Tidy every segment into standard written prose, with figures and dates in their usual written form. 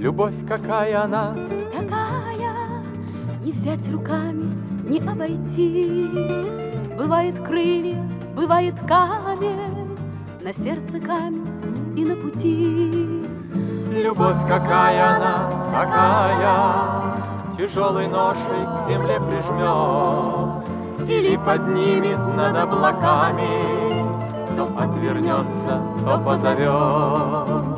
Любовь, какая она, такая, не взять руками, не обойти. Бывает крылья, бывает камень, на сердце камень и на пути. любовь, какая она, какая, тяжелой ношей к земле прижмет или поднимет над облаками, то отвернется, то позовет.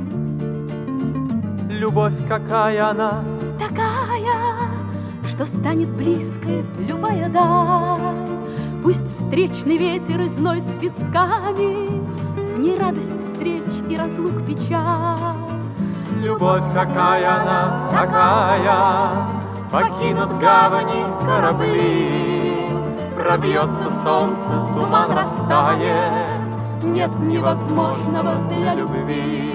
Любовь, какая она, Такая, что станет близкой любая даль. Пусть встречный ветер и зной с песками, в ней радость встреч и разлук печаль. любовь, какая она, такая, покинут гавани корабли, пробьется солнце, туман растает, нет невозможного для любви.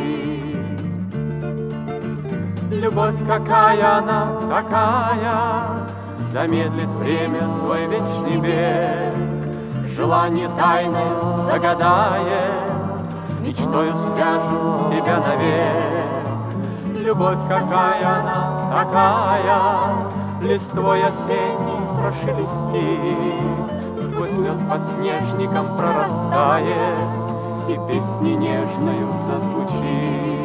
Любовь, какая она, такая, замедлит время свой вечный бег, желание тайное загадает, с мечтою свяжет тебя навек. Любовь, какая она, такая, листвой осенней прошелестит, сквозь лед под снежником прорастает и песней нежною зазвучит.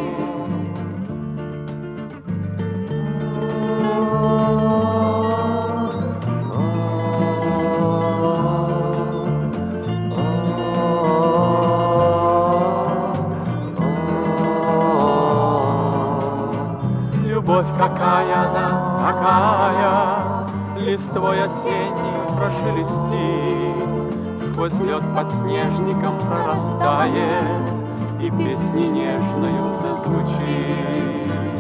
Любовь, какая она, такая, листвой осенней прошелестит, сквозь лед под снежником прорастает и песней нежною зазвучит.